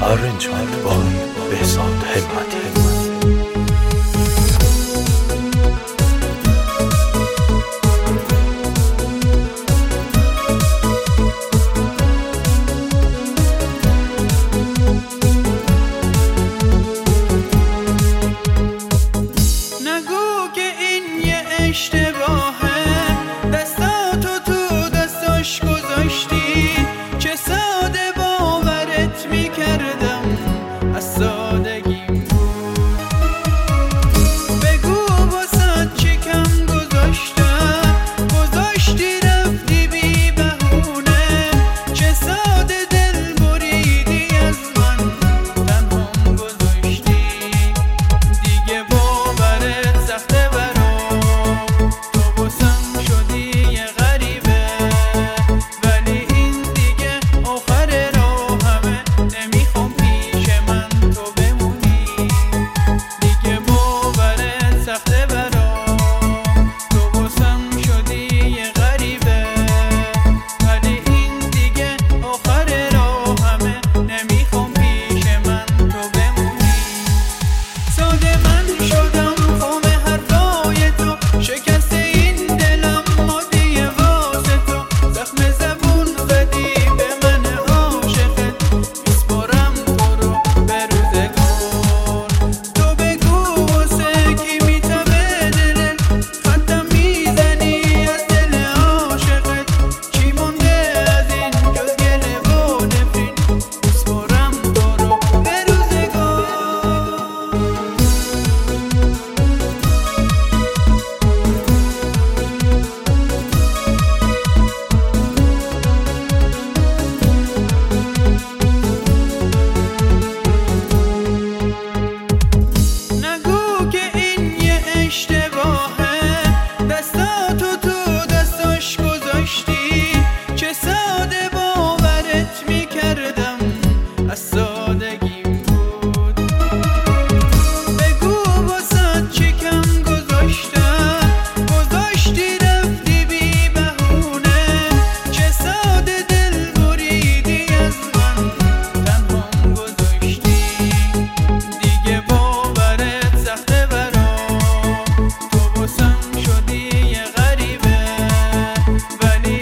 arrangement by Behzad Himmati. اشتباهه دستاتو تو دستاش گذاشتی، چه ساده باورت میکردم از سادگیم بود. بگو واسه چی کم گذاشتم، گذاشتی رفتی بی بهونه، چه ساده دل بریدی از من تنهام گذاشتی. دیگه باورت سخته چه ساده باورت میکردم از سادگیم بود. بگو واسه چی کم گذاشتم، گذاشتی رفتی بی بهونه، چه ساده دل بریدی از من تنهام گذاشتی. دیگه باورت سخته برام، تو واسم شدی یه غریبه، ولی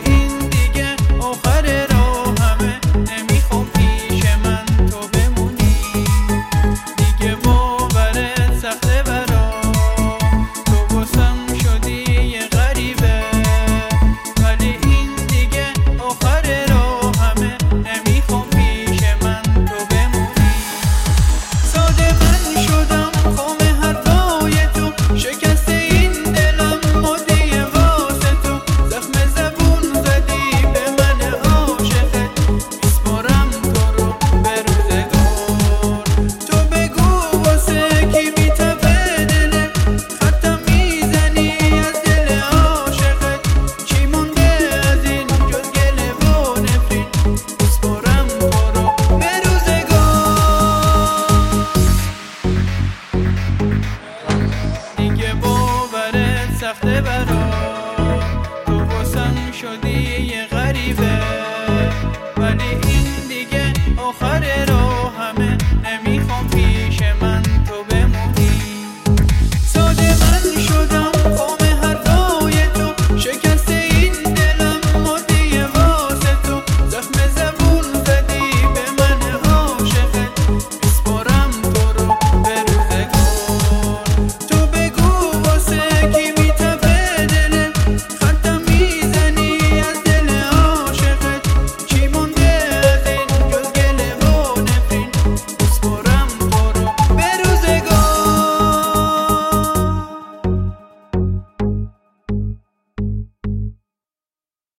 سخته برام